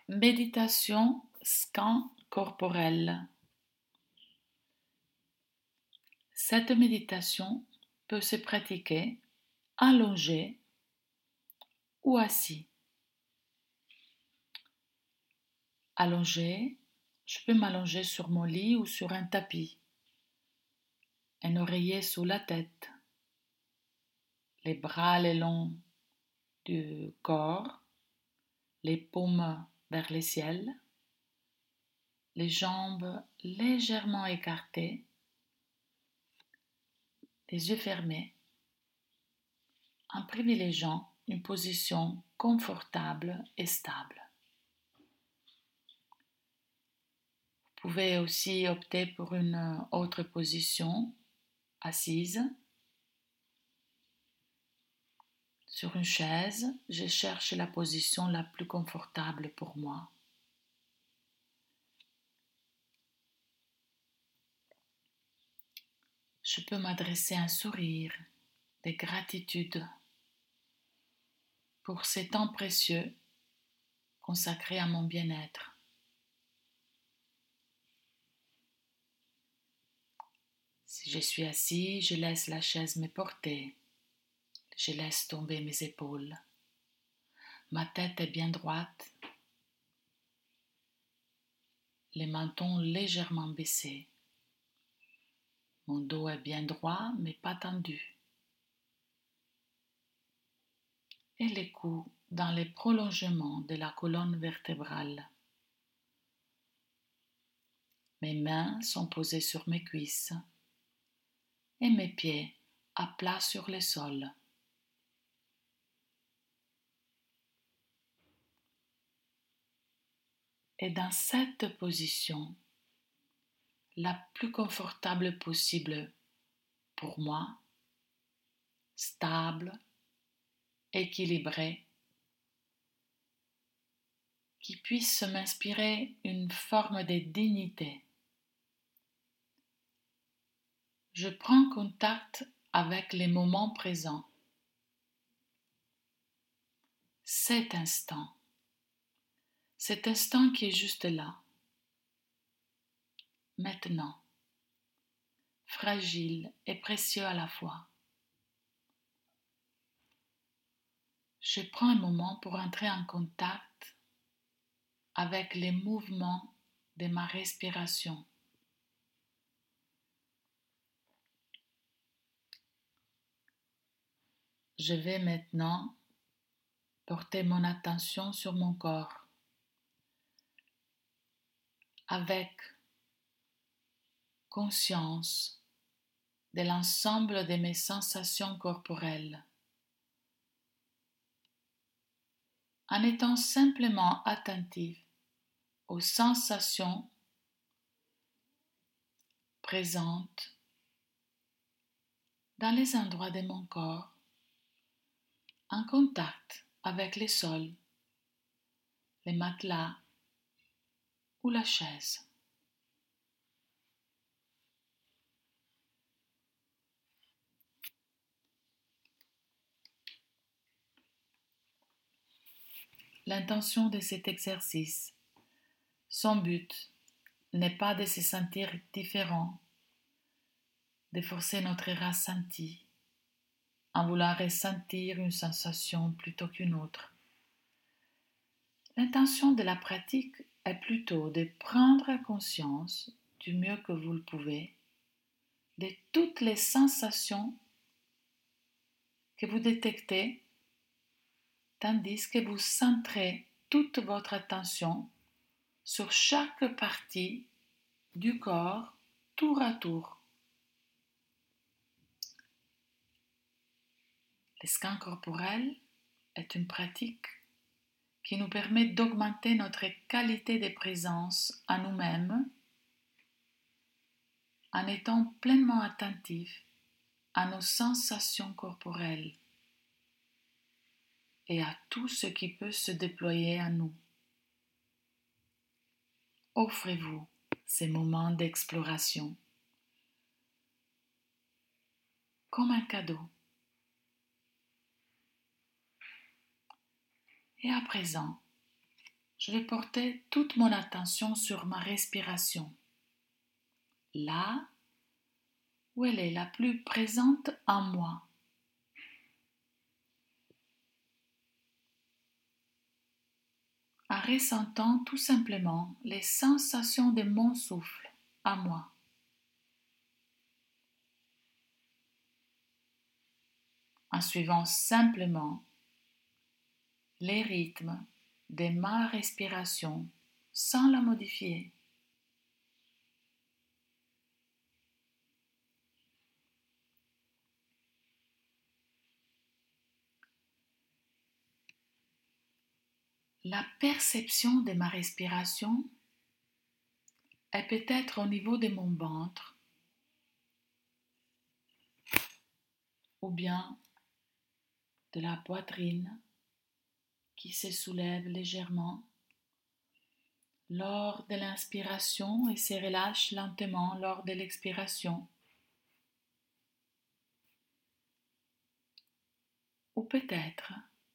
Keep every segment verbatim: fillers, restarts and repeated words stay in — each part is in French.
Méditation scan corporel. Cette méditation peut se pratiquer allongé ou assis. Allongé, je peux m'allonger sur mon lit ou sur un tapis, un oreiller sous la tête, les bras le long du corps, les paumes vers le ciel, les jambes légèrement écartées, les yeux fermés, en privilégiant une position confortable et stable. Vous pouvez aussi opter pour une autre position assise. Sur une chaise, je cherche la position la plus confortable pour moi. Je peux m'adresser un sourire de gratitude pour ces temps précieux consacrés à mon bien-être. Si je suis assis, je laisse la chaise me porter. Je laisse tomber mes épaules. Ma tête est bien droite. Les mentons légèrement baissés. Mon dos est bien droit mais pas tendu. Et les coudes dans les prolongements de la colonne vertébrale. Mes mains sont posées sur mes cuisses et mes pieds à plat sur le sol. Et dans cette position, la plus confortable possible pour moi, stable, équilibrée, qui puisse m'inspirer une forme de dignité. Je prends contact avec les moments présents. Cet instant, cet instant qui est juste là, maintenant, fragile et précieux à la fois. Je prends un moment pour entrer en contact avec les mouvements de ma respiration. Je vais maintenant porter mon attention sur mon corps avec conscience de l'ensemble de mes sensations corporelles, en étant simplement attentif aux sensations présentes dans les endroits de mon corps, en contact avec les sols, les matelas ou la chaise. L'intention de cet exercice, son but n'est pas de se sentir différent, de forcer notre ressenti, en voulant ressentir une sensation plutôt qu'une autre. L'intention de la pratique est plutôt de prendre conscience, du mieux que vous le pouvez, de toutes les sensations que vous détectez, tandis que vous centrez toute votre attention sur chaque partie du corps, tour à tour. Le scan corporel est une pratique qui nous permet d'augmenter notre qualité de présence à nous-mêmes en étant pleinement attentifs à nos sensations corporelles et à tout ce qui peut se déployer à nous. Offrez-vous ces moments d'exploration comme un cadeau. Et à présent, je vais porter toute mon attention sur ma respiration, là où elle est la plus présente en moi. En ressentant tout simplement les sensations de mon souffle à moi. En suivant simplement les rythmes de ma respiration sans la modifier. La perception de ma respiration est peut-être au niveau de mon ventre ou bien de la poitrine qui se soulève légèrement lors de l'inspiration et se relâche lentement lors de l'expiration. Ou peut-être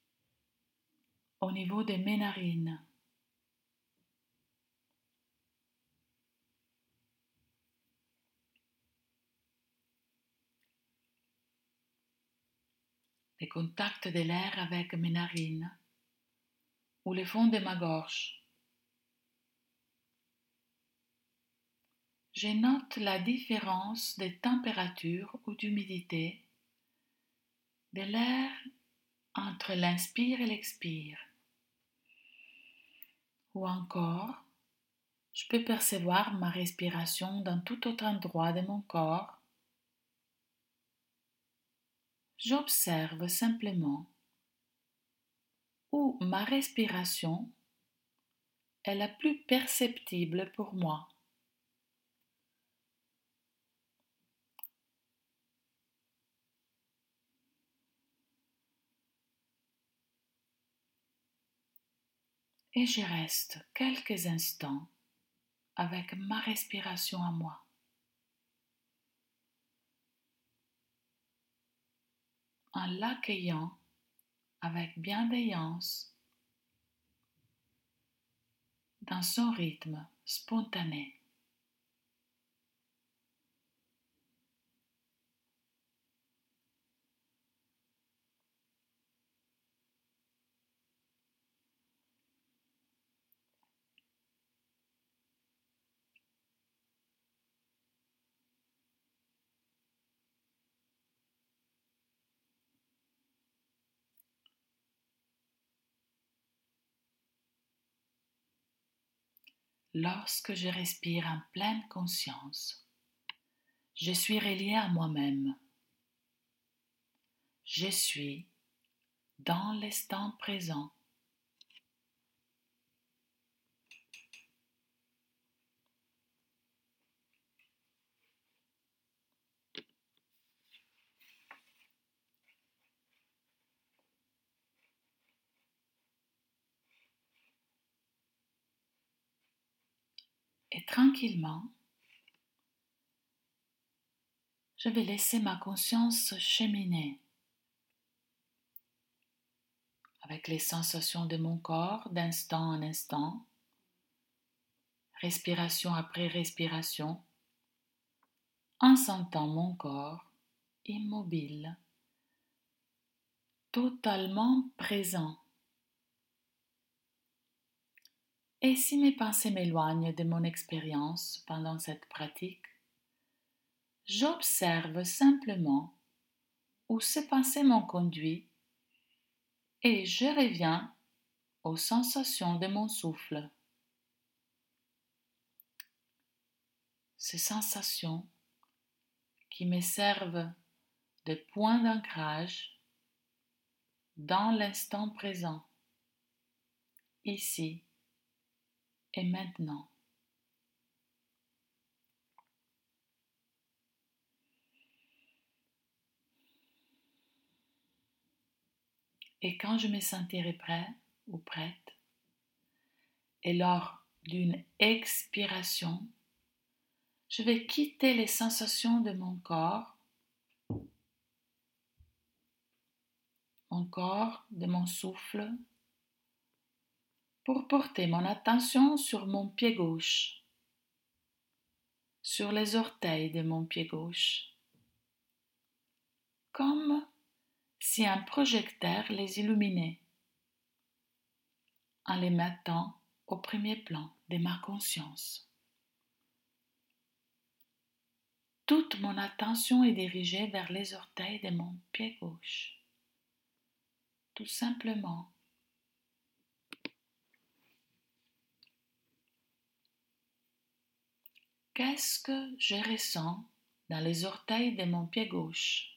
au niveau de mes narines. Le contact de l'air avec mes narines ou le fond de ma gorge. Je note la différence de température ou d'humidité de l'air entre l'inspire et l'expire. Ou encore, je peux percevoir ma respiration dans tout autre endroit de mon corps. J'observe simplement où ma respiration est la plus perceptible pour moi. Et je reste quelques instants avec ma respiration à moi, en l'accueillant avec bienveillance dans son rythme spontané. Lorsque je respire en pleine conscience, je suis relié à moi-même. Je suis dans l'instant présent. Et tranquillement, je vais laisser ma conscience cheminer avec les sensations de mon corps d'instant en instant, respiration après respiration, en sentant mon corps immobile, totalement présent. Et si mes pensées m'éloignent de mon expérience pendant cette pratique, j'observe simplement où ces pensées m'ont conduit et je reviens aux sensations de mon souffle. Ces sensations qui me servent de point d'ancrage dans l'instant présent, ici et maintenant. Et quand je me sentirai prêt ou prête, et lors d'une expiration, je vais quitter les sensations de mon corps, mon corps, de mon souffle, pour porter mon attention sur mon pied gauche, sur les orteils de mon pied gauche, comme si un projecteur les illuminait, en les mettant au premier plan de ma conscience. Toute mon attention est dirigée vers les orteils de mon pied gauche. Tout simplement. Qu'est-ce que je ressens dans les orteils de mon pied gauche?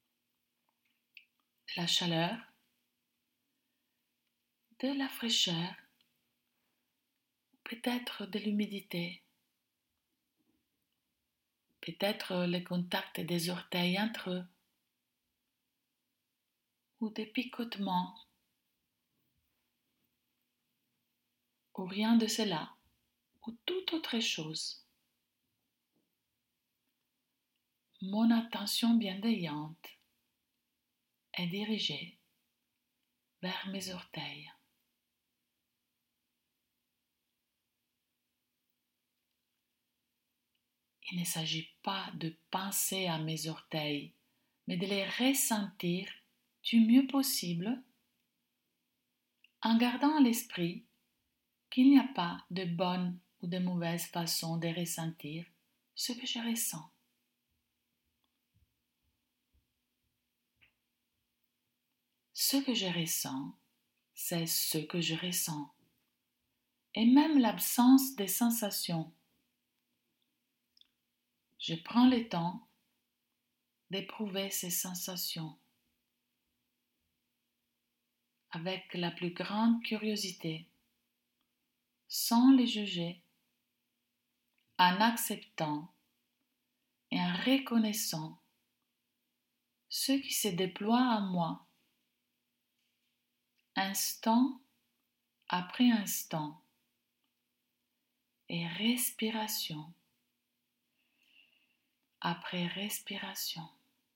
De la chaleur, de la fraîcheur, peut-être de l'humidité, peut-être le contact des orteils entre eux, ou des picotements, ou rien de cela, ou toute autre chose. Mon attention bienveillante est dirigée vers mes orteils. Il ne s'agit pas de penser à mes orteils, mais de les ressentir du mieux possible en gardant à l'esprit qu'il n'y a pas de bonne ou de mauvaise façon de ressentir ce que je ressens. Ce que je ressens, c'est ce que je ressens. Et même l'absence des sensations. Je prends le temps d'éprouver ces sensations avec la plus grande curiosité, sans les juger, en acceptant et en reconnaissant ce qui se déploie en moi, instant après instant, et respiration après respiration.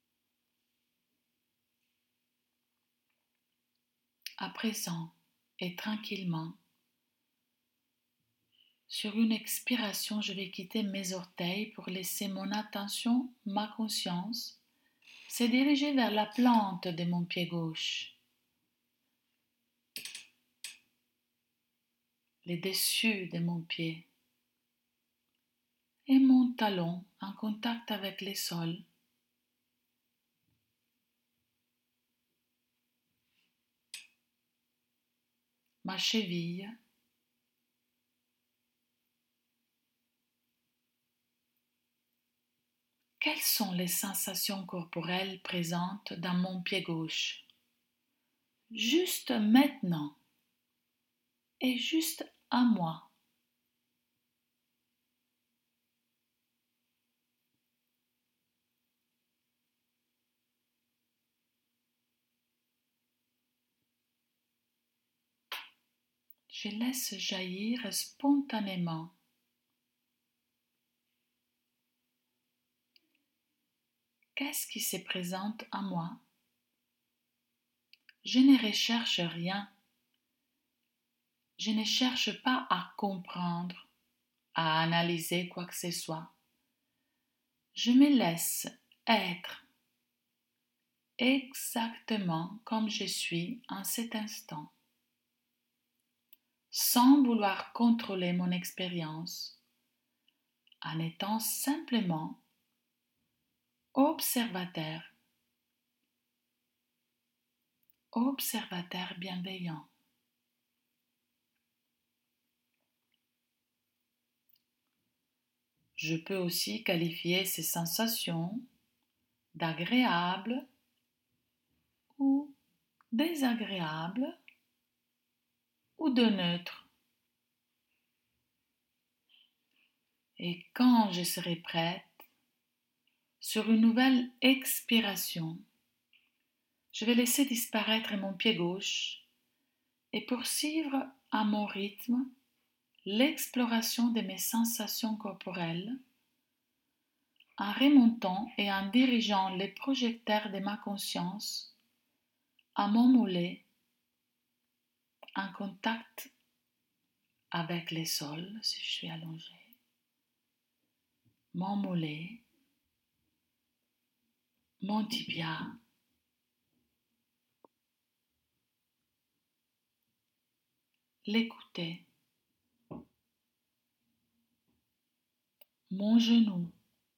À présent et tranquillement, sur une expiration, je vais quitter mes orteils pour laisser mon attention, ma conscience, se diriger vers la plante de mon pied gauche, le dessus de mon pied et mon talon en contact avec le sol. Ma cheville, quelles sont les sensations corporelles présentes dans mon pied gauche? Juste maintenant et juste à moi. Je laisse jaillir spontanément. Qu'est-ce qui se présente à moi? Je ne recherche rien. Je ne cherche pas à comprendre, à analyser quoi que ce soit. Je me laisse être exactement comme je suis en cet instant, sans vouloir contrôler mon expérience, en étant simplement observateur, observateur bienveillant. Je peux aussi qualifier ces sensations d'agréables ou désagréables ou de neutres. Et quand je serai prête, sur une nouvelle expiration, je vais laisser disparaître mon pied gauche et poursuivre à mon rythme l'exploration de mes sensations corporelles en remontant et en dirigeant les projecteurs de ma conscience à mon mollet en contact avec les sols si je suis allongée, mon mollet, mon tibia, l'écouter, mon genou,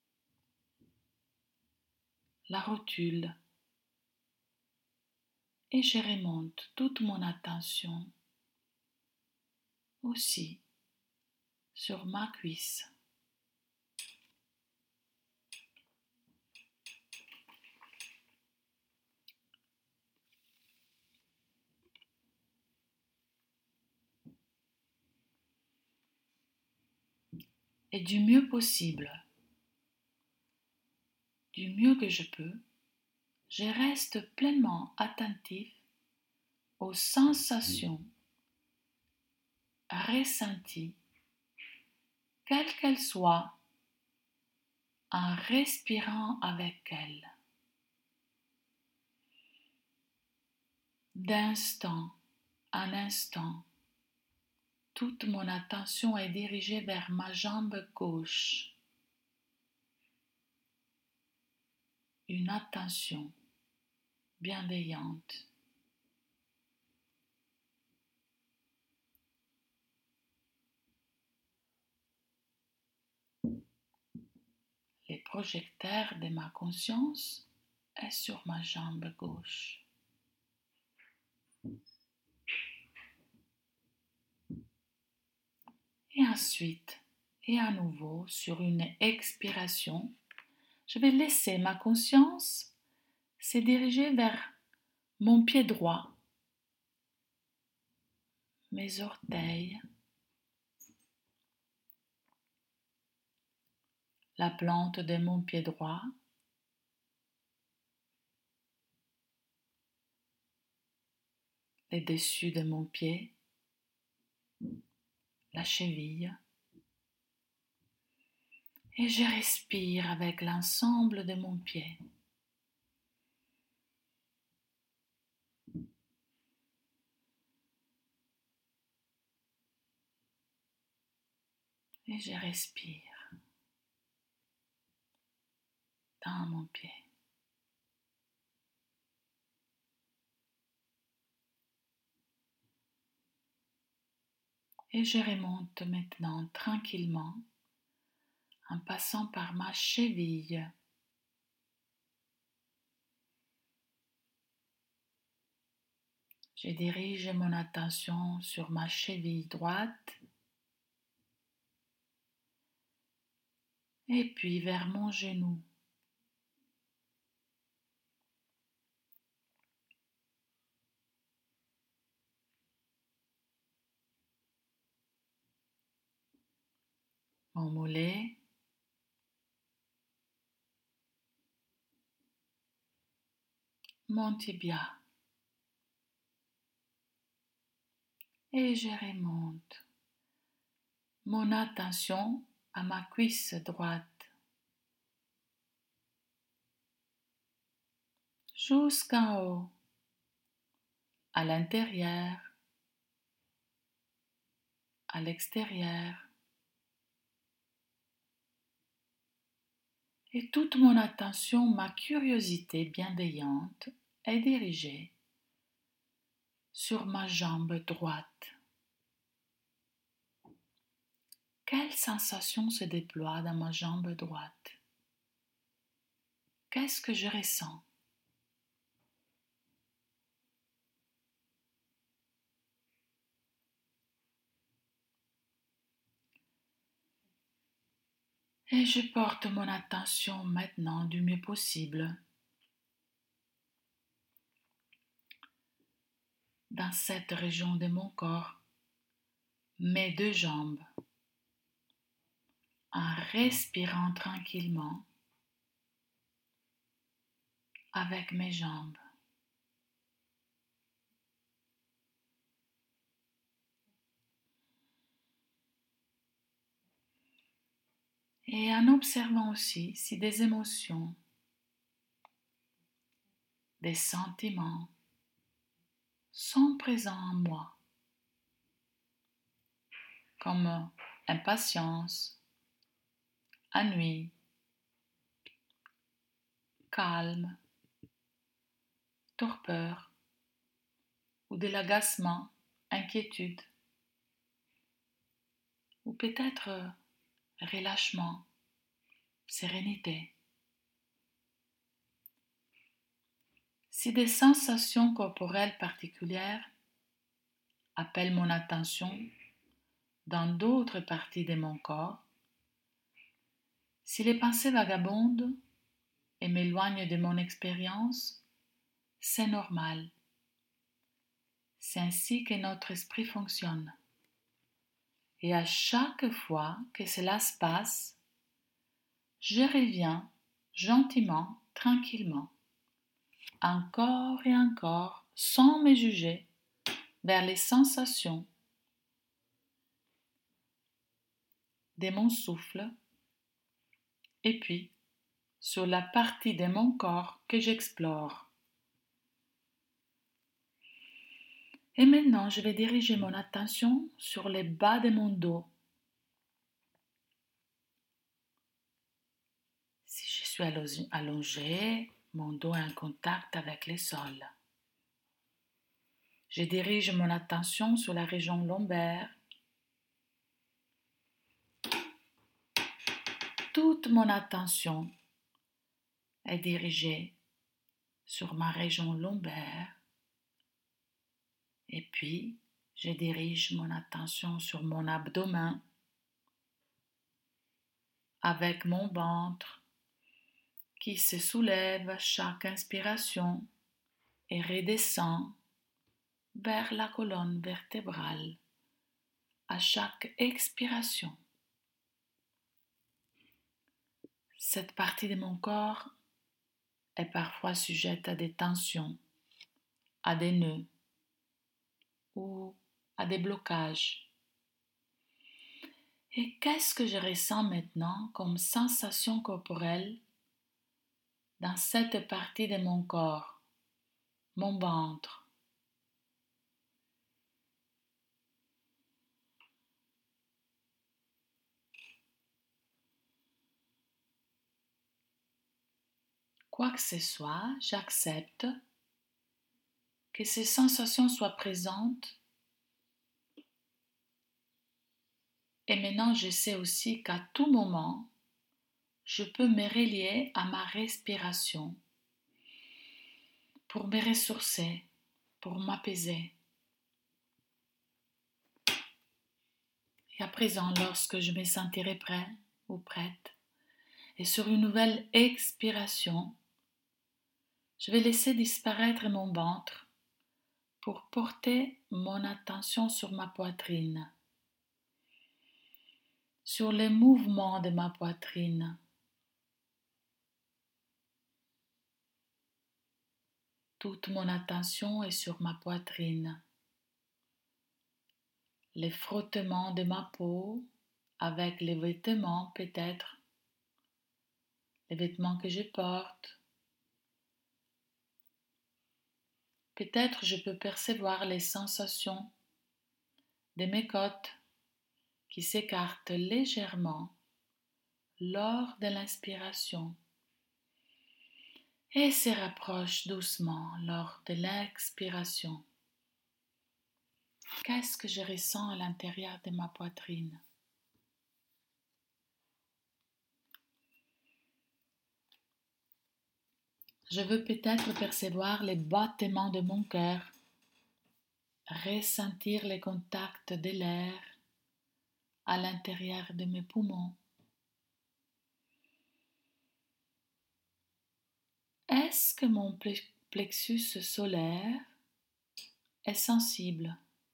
la rotule, et je remonte toute mon attention aussi sur ma cuisse. Et du mieux possible, du mieux que je peux, je reste pleinement attentif aux sensations ressenties, quelles qu'elles soient, en respirant avec elles. D'instant en instant, toute mon attention est dirigée vers ma jambe gauche. Une attention bienveillante. Les projecteurs de ma conscience est sur ma jambe gauche. Et ensuite, et à nouveau, sur une expiration, je vais laisser ma conscience se diriger vers mon pied droit, mes orteils, la plante de mon pied droit, le dessus de mon pied, la cheville, et je respire avec l'ensemble de mon pied. Et je respire dans mon pied. Et je remonte maintenant tranquillement en passant par ma cheville. Je dirige mon attention sur ma cheville droite et puis vers mon genou. Mon mollet, mon tibia. Et je remonte mon attention à ma cuisse droite jusqu'en haut, à l'intérieur, à l'extérieur. Et toute mon attention, ma curiosité bienveillante est dirigée sur ma jambe droite. Quelle sensation se déploie dans ma jambe droite? Qu'est-ce que je ressens? Et je porte mon attention maintenant du mieux possible dans cette région de mon corps, mes deux jambes, en respirant tranquillement avec mes jambes. Et en observant aussi si des émotions, des sentiments sont présents en moi. comme impatience, ennui, calme, torpeur ou de l'agacement, inquiétude ou peut-être relâchement, sérénité. Si des sensations corporelles particulières appellent mon attention dans d'autres parties de mon corps, si les pensées vagabondent et m'éloignent de mon expérience, c'est normal. C'est ainsi que notre esprit fonctionne. Et à chaque fois que cela se passe, je reviens gentiment, tranquillement, encore et encore, sans me juger, vers les sensations de mon souffle et puis sur la partie de mon corps que j'explore. Et maintenant, je vais diriger mon attention sur les bas de mon dos. Si je suis allongé, mon dos est en contact avec le sol. Je dirige mon attention sur la région lombaire. Toute mon attention est dirigée sur ma région lombaire. Et puis, je dirige mon attention sur mon abdomen avec mon ventre qui se soulève à chaque inspiration et redescend vers la colonne vertébrale à chaque expiration. Cette partie de mon corps est parfois sujette à des tensions, à des nœuds ou à des blocages. Et qu'est-ce que je ressens maintenant comme sensation corporelle dans cette partie de mon corps, mon ventre? Quoi que ce soit, j'accepte que ces sensations soient présentes. Et maintenant, je sais aussi qu'à tout moment, je peux me relier à ma respiration pour me ressourcer, pour m'apaiser. Et à présent, lorsque je me sentirai prêt ou prête, et sur une nouvelle expiration, je vais laisser disparaître mon ventre pour porter mon attention sur ma poitrine, sur les mouvements de ma poitrine. Toute mon attention est sur ma poitrine. Les frottements de ma peau avec les vêtements peut-être, les vêtements que je porte. Peut-être je peux percevoir les sensations de mes côtes qui s'écartent légèrement lors de l'inspiration et se rapprochent doucement lors de l'expiration. Qu'est-ce que je ressens à l'intérieur de ma poitrine? Je veux peut-être percevoir les battements de mon cœur, ressentir le contact de l'air à l'intérieur de mes poumons. Est-ce que mon plexus solaire est sensible?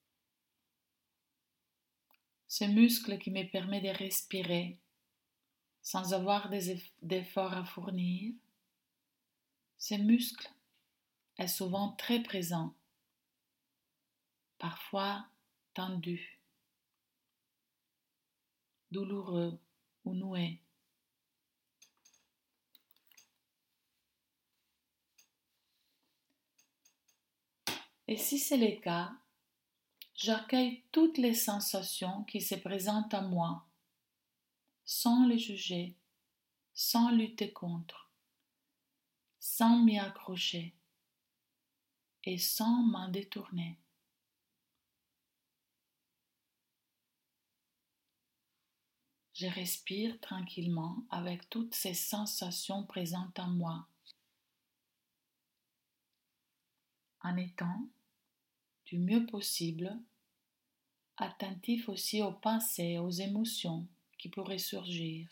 Ce muscle qui me permet de respirer sans avoir d'efforts à fournir, ce muscle est souvent très présent, parfois tendu, douloureux ou noué. Et si c'est le cas, J'accueille toutes les sensations qui se présentent à moi, sans les juger, sans lutter contre, sans m'y accrocher et sans m'en détourner. Je respire tranquillement avec toutes ces sensations présentes en moi, en étant, du mieux possible, attentif aussi aux pensées, aux émotions qui pourraient surgir.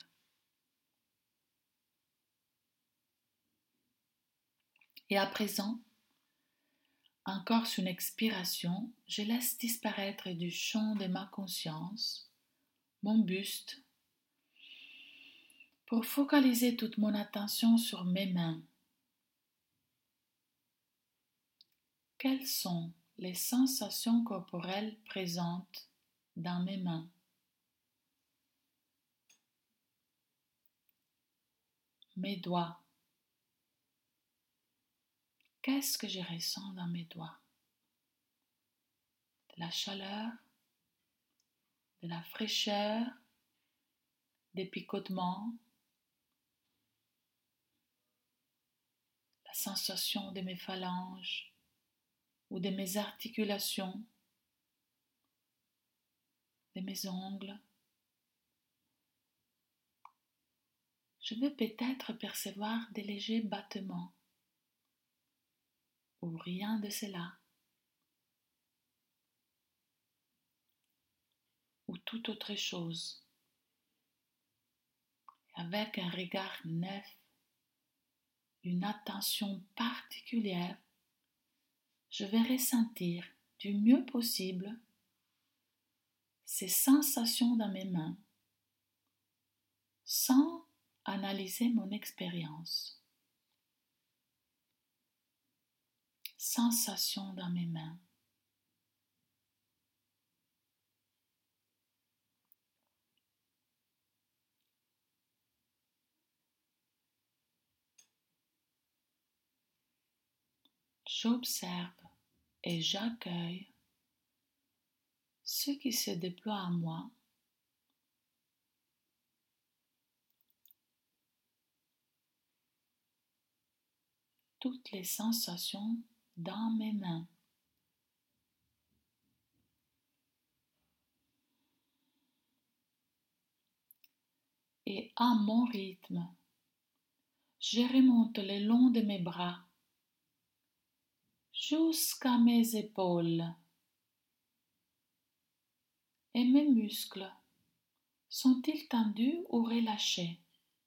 Et à présent, encore sur une expiration, je laisse disparaître du champ de ma conscience mon buste pour focaliser toute mon attention sur mes mains. Quelles sont les sensations corporelles présentes dans mes mains? Mes doigts. Qu'est-ce que je ressens dans mes doigts? De la chaleur, de la fraîcheur, des picotements, la sensation de mes phalanges ou de mes articulations, de mes ongles. Je veux peut-être percevoir des légers battements ou rien de cela, ou toute autre chose. Avec un regard neuf, une attention particulière, je vais ressentir du mieux possible ces sensations dans mes mains, sans analyser mon expérience. Sensations dans mes mains. J'observe et j'accueille ce qui se déploie en moi, toutes les sensations dans mes mains. Et à mon rythme, je remonte le long de mes bras jusqu'à mes épaules et mes muscles sont-ils tendus ou relâchés?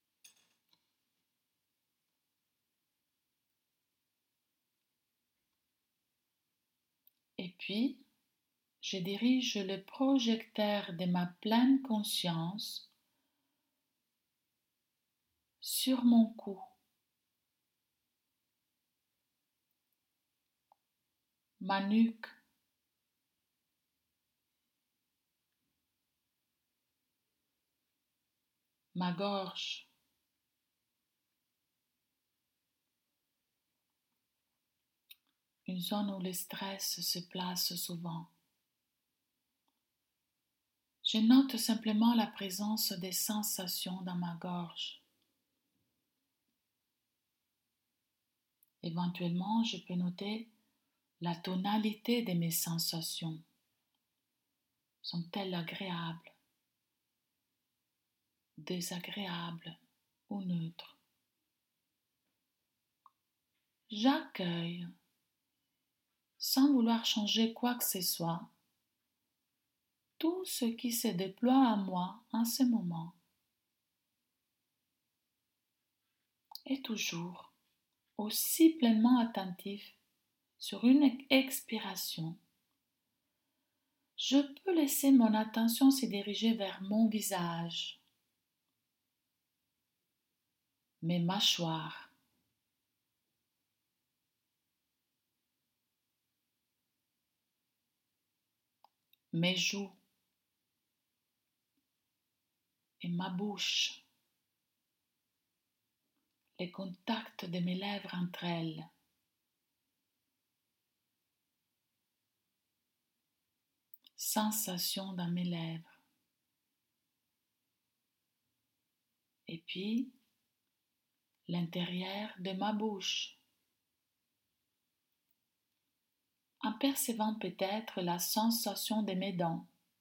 Et puis, je dirige le projecteur de ma pleine conscience sur mon cou, ma nuque, ma gorge, une zone où le stress se place souvent. Je note simplement la présence des sensations dans ma gorge. Éventuellement, je peux noter la tonalité de mes sensations. Sont-elles agréables, désagréables ou neutres? J'accueille, sans vouloir changer quoi que ce soit, tout ce qui se déploie à moi en ce moment. Et toujours aussi pleinement attentif sur une expiration, je peux laisser mon attention se diriger vers mon visage, mes mâchoires, mes joues et ma bouche, les contacts de mes lèvres entre elles. sensations dans mes lèvres. Et puis, l'intérieur de ma bouche, en percevant peut-être la sensation de mes dents,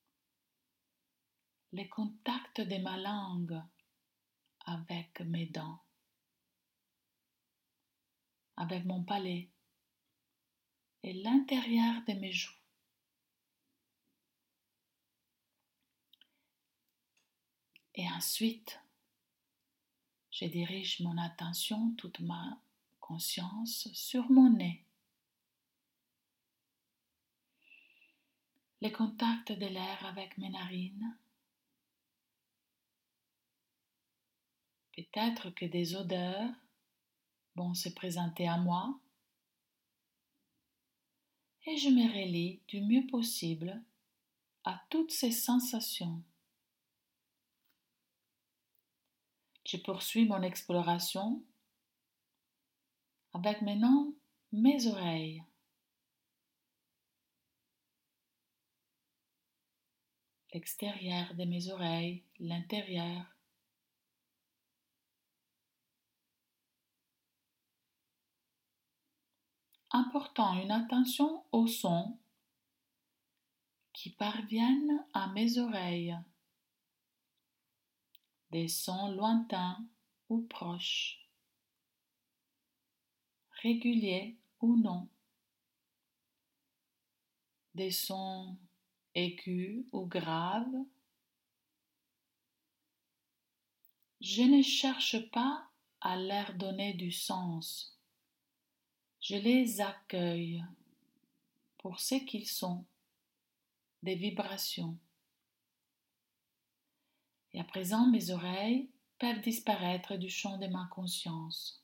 le contact de ma langue avec mes dents, avec mon palais et l'intérieur de mes joues. Et ensuite, je dirige mon attention, toute ma conscience sur mon nez. Le contact de l'air avec mes narines. Peut-être que des odeurs vont se présenter à moi et je me relie du mieux possible à toutes ces sensations. Je poursuis mon exploration avec maintenant mes oreilles. L'extérieur de mes oreilles, l'intérieur. En portant une attention aux sons qui parviennent à mes oreilles, des sons lointains ou proches, réguliers ou non, des sons aigus ou graves. Je ne cherche pas à leur donner du sens. Je les accueille pour ce qu'ils sont, des vibrations. Et à présent, mes oreilles peuvent disparaître du champ de ma conscience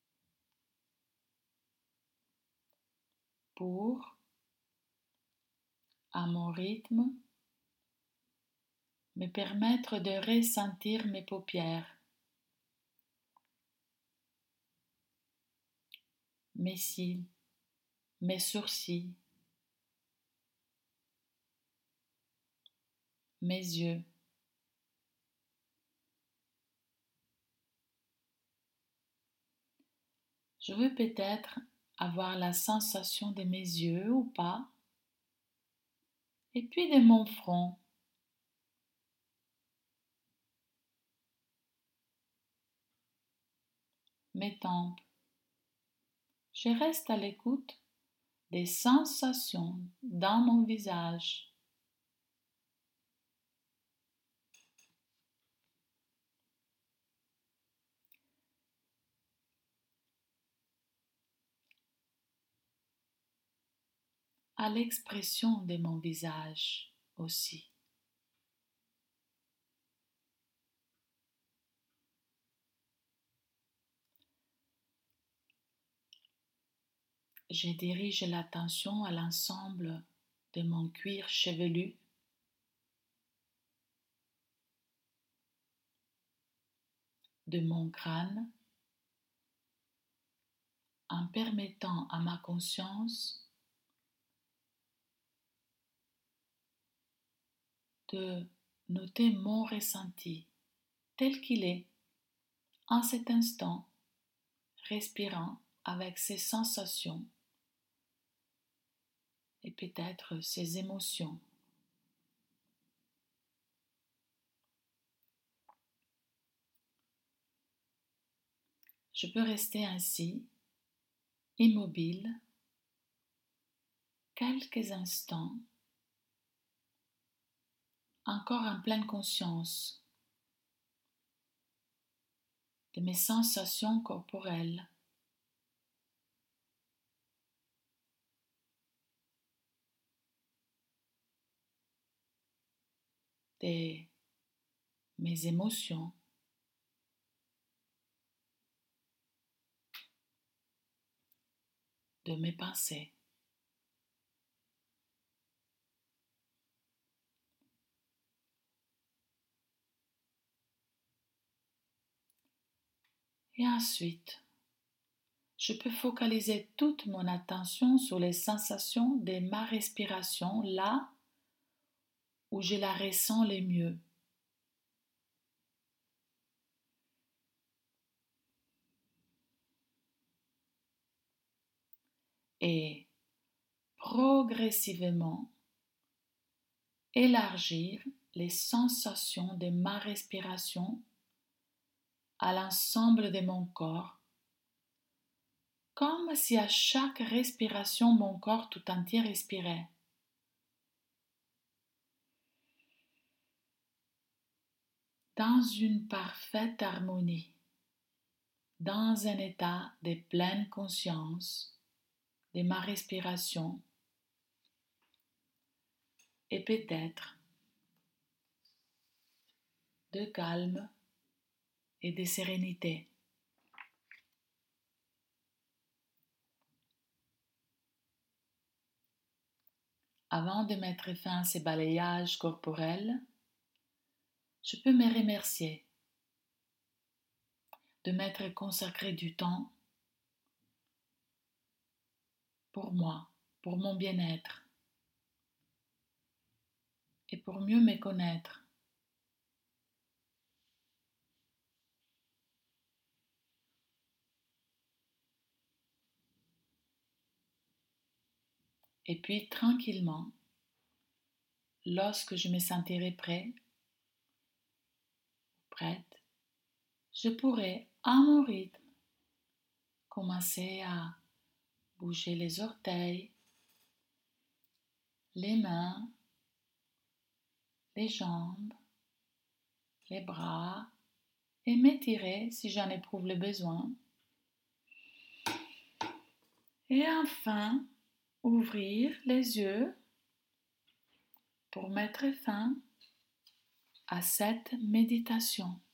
pour, à mon rythme, me permettre de ressentir mes paupières, mes cils, mes sourcils, mes yeux. Je veux peut-être avoir la sensation de mes yeux ou pas, et puis de mon front. Mes tempes. Je reste à l'écoute des sensations dans mon visage. À l'expression de mon visage aussi. Je dirige l'attention à l'ensemble de mon cuir chevelu, de mon crâne, en permettant à ma conscience de noter mon ressenti tel qu'il est en cet instant, respirant avec ses sensations et peut-être ses émotions. Je peux rester ainsi, immobile, quelques instants, encore en pleine conscience de mes sensations corporelles. De mes émotions, de mes pensées. Et ensuite, je peux focaliser toute mon attention sur les sensations de ma respiration là où je la ressens le mieux. Et progressivement élargir les sensations de ma respiration à l'ensemble de mon corps, comme si à chaque respiration mon corps tout entier respirait. Dans une parfaite harmonie, dans un état de pleine conscience de ma respiration et peut-être de calme et de sérénité. Avant de mettre fin à ces balayages corporels, je peux me remercier de m'être consacré du temps pour moi, pour mon bien-être et pour mieux me connaître. Et puis tranquillement, lorsque je me sentirai prêt, prête, je pourrai à mon rythme commencer à bouger les orteils, les mains, les jambes, les bras et m'étirer si j'en éprouve le besoin. Et enfin, ouvrir les yeux pour mettre fin à cette méditation.